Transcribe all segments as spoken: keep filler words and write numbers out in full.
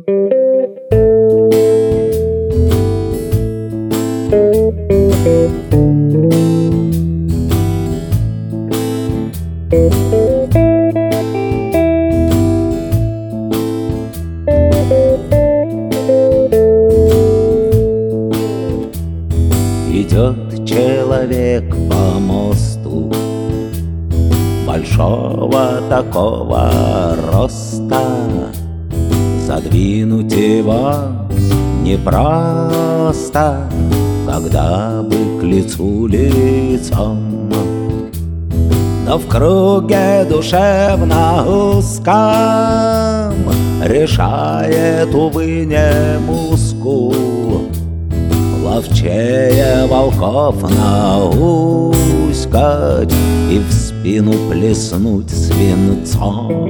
Идет человек по мосту большого такого роста. Задвинуть его непросто, когда бы к лицу лицом. Но в круге душевно узком решает, увы, не мускул. Ловчее волков науськать и в спину плеснуть свинцом.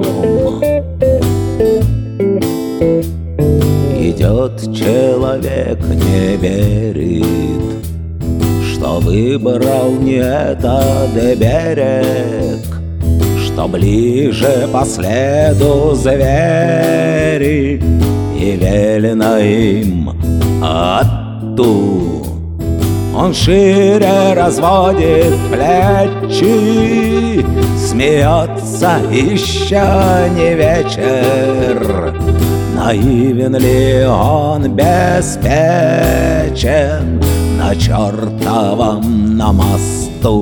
Идет человек, не верит, что выбрал не этот берег, что ближе по следу звери, и велено им отту. Он шире разводит плечи, смеется, еще не вечер. Наивен ли он, беспечен на чертовом на мосту?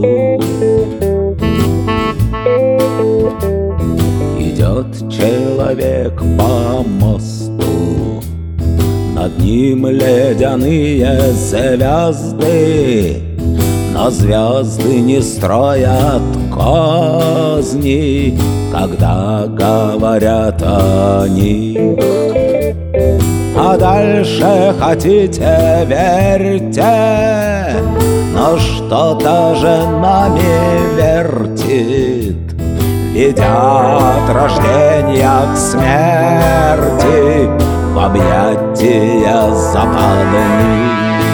Идет человек по мосту, над ним ледяные звезды, но звезды не строят козни, когда говорят о них. А дальше хотите верьте, но что-то же нами вертит, ведя от рождения к смерти в объятия западни.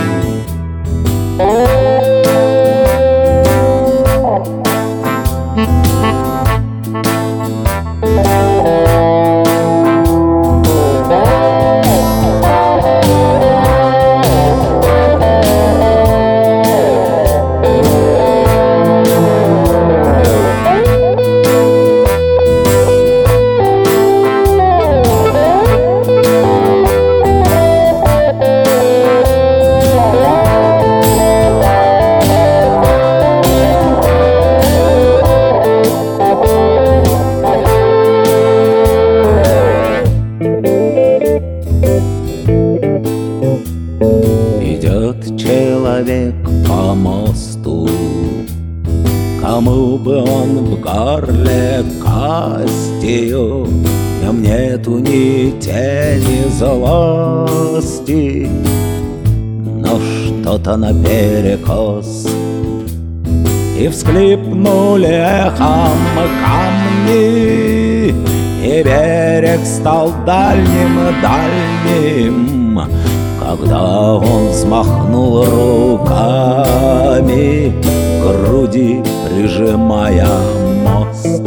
Идет человек по мосту, кому бы он в горле костью, в нем нету ни тени злости, но что-то наперекос. И всхлипнули эхом камни, и берег стал дальним-дальним, когда он взмахнул руками, к груди прижимая мост.